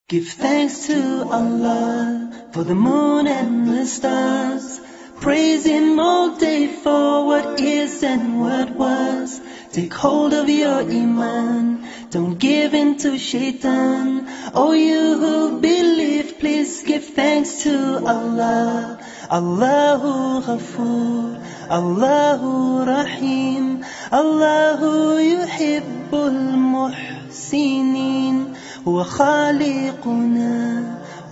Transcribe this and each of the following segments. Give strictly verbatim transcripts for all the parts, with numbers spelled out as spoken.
Give thanks to Allah for the moon and the stars. Praise Him all day for what is and what was. Take hold of your Iman, don't give in to Shaitan. Oh, you who believe, please give thanks to Allah. Allahu Ghafoor, Allahu Rahim, Allahu Yuhibbul Muhsinin. هو خالقنا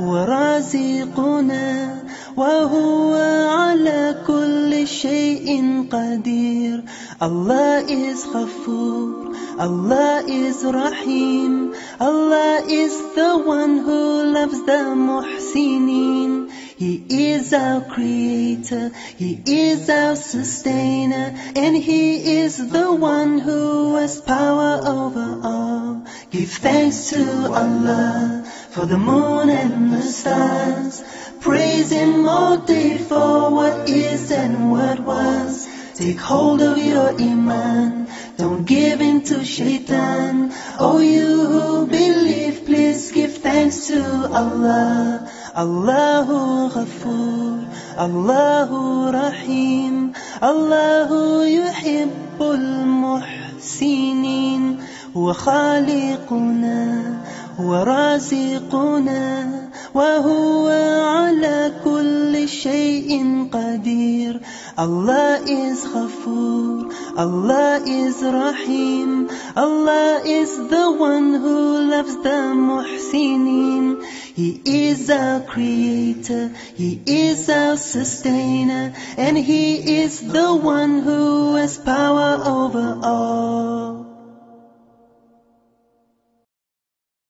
ورازقنا وهو على كل شيء قدير. Allah is Ghafoor, Allah is Rahim, Allah is the one who loves the Muhsinin. He is our creator, He is our sustainer, and He is the one who has power over all. Give thanks to Allah for the moon and the stars. Praise Him all day for what is and what was. Take hold of your Iman, don't give in to Shaitan. Oh, you who believe, please give thanks to Allah. Allahu Ghafoor, Allahu Rahim, Allahu Yuhibbul Muhsinin. هو خالقنا ورازقنا وهو على كل شيء قدير. Allah is Ghafoor, Allah is Rahim, Allah is the one who loves the Muhsinin. He is our creator, He is our sustainer, and He is the one who has power over all.